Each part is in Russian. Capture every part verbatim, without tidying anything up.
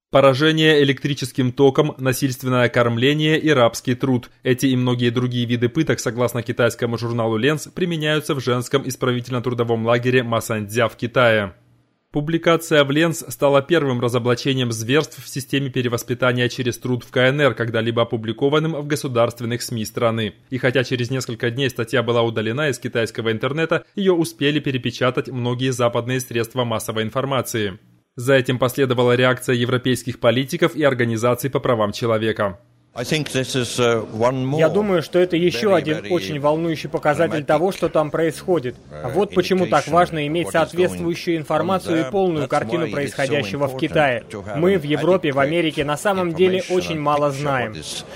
Поражение электрическим током, насильственное кормление и рабский труд. Эти и многие другие виды пыток, согласно китайскому журналу «Ленс», применяются в женском исправительно-трудовом лагере Масандзя в Китае. Публикация в «Ленс» стала первым разоблачением зверств в системе перевоспитания через труд в ка эн эр, когда-либо опубликованным в государственных СМИ страны. И хотя через несколько дней статья была удалена из китайского интернета, ее успели перепечатать многие западные средства массовой информации. За этим последовала реакция европейских политиков и организаций по правам человека. Я думаю, что это еще один очень волнующий показатель того, что там происходит. Вот почему так важно иметь соответствующую информацию и полную картину происходящего в Китае. Мы в Европе, в Америке на самом деле очень мало знаем.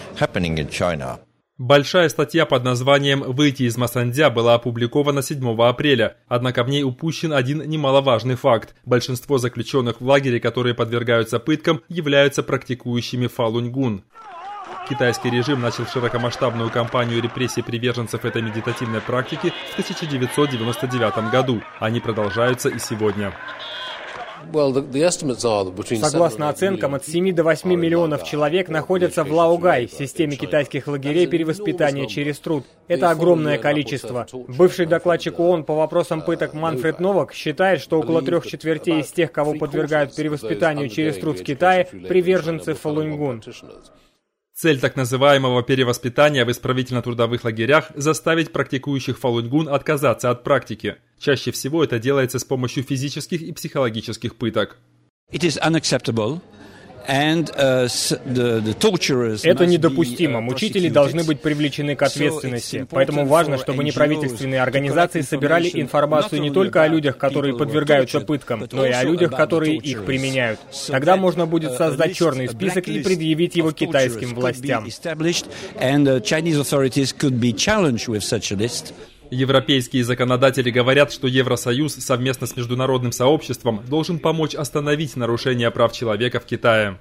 Большая статья под названием «Выйти из Масандзя» была опубликована седьмого апреля, однако в ней упущен один немаловажный факт. Большинство заключенных в лагере, которые подвергаются пыткам, являются практикующими фалунь-гун. Китайский режим начал широкомасштабную кампанию репрессий приверженцев этой медитативной практики в тысяча девятьсот девяносто девятом году. Они продолжаются и сегодня. Согласно оценкам, от семи до восьми миллионов человек находятся в Лаогай, системе китайских лагерей перевоспитания через труд. Это огромное количество. Бывший докладчик ООН по вопросам пыток Манфред Новак считает, что около трех четвертей из тех, кого подвергают перевоспитанию через труд в Китае, приверженцы фалунь-гун. Цель так называемого перевоспитания в исправительно-трудовых лагерях – заставить практикующих фалунь-гун отказаться от практики. Чаще всего это делается с помощью физических и психологических пыток. Это недопустимо. Мучители должны быть привлечены к ответственности. Поэтому важно, чтобы неправительственные организации собирали информацию не только о людях, которые подвергаются пыткам, но и о людях, которые их применяют. Тогда можно будет создать черный список и предъявить его китайским властям. Европейские законодатели говорят, что Евросоюз совместно с международным сообществом должен помочь остановить нарушения прав человека в Китае.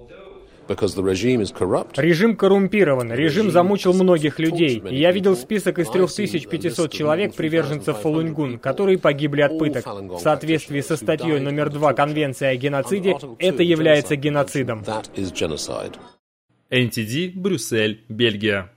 Режим коррумпирован, режим замучил многих людей. И я видел список из трех тысяч пятисот человек, приверженцев фалунь-гун, которые погибли от пыток. В соответствии со статьей номер два Конвенции о геноциде, это является геноцидом. эн ти ди, Брюссель, Бельгия.